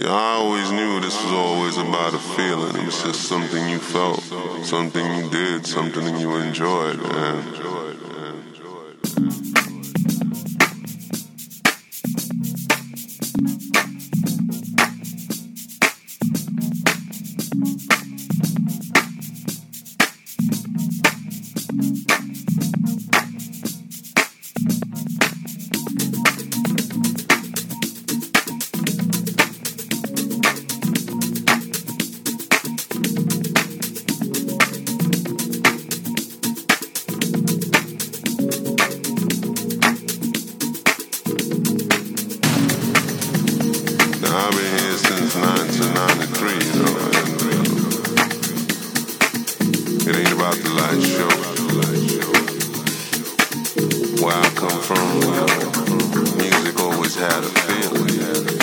I always knew this was always about a feeling. It was just something you felt, something you did, something you enjoyed, man. I've been here since 1993, you know, and it ain't about the light show. Where I come from, you know, music always had a feeling.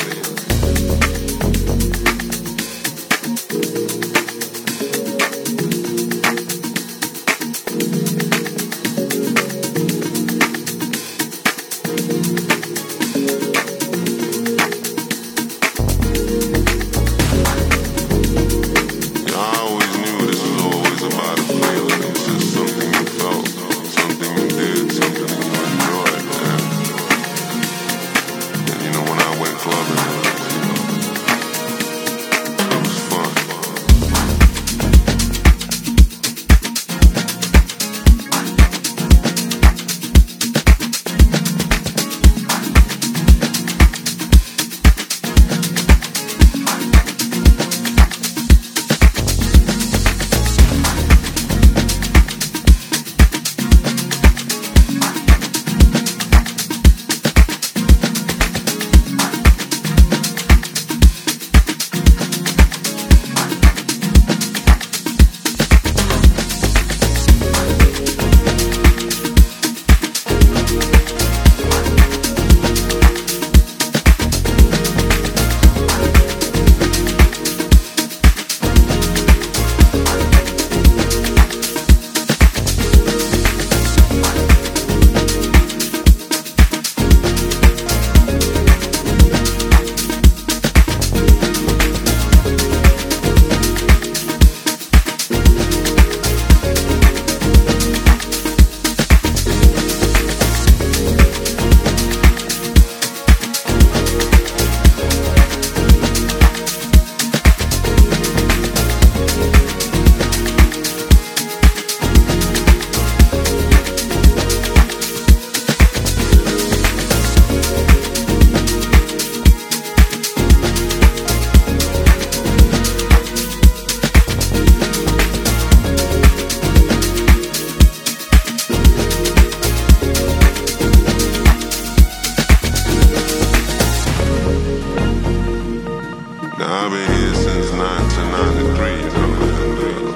I've been here since 1993, you know,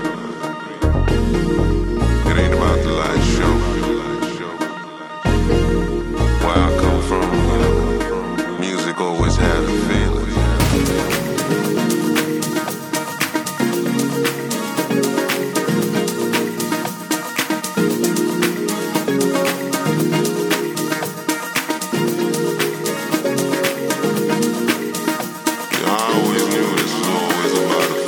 it ain't about the light show. Where I come from, you know, music always had a feeling. I always knew this was always about a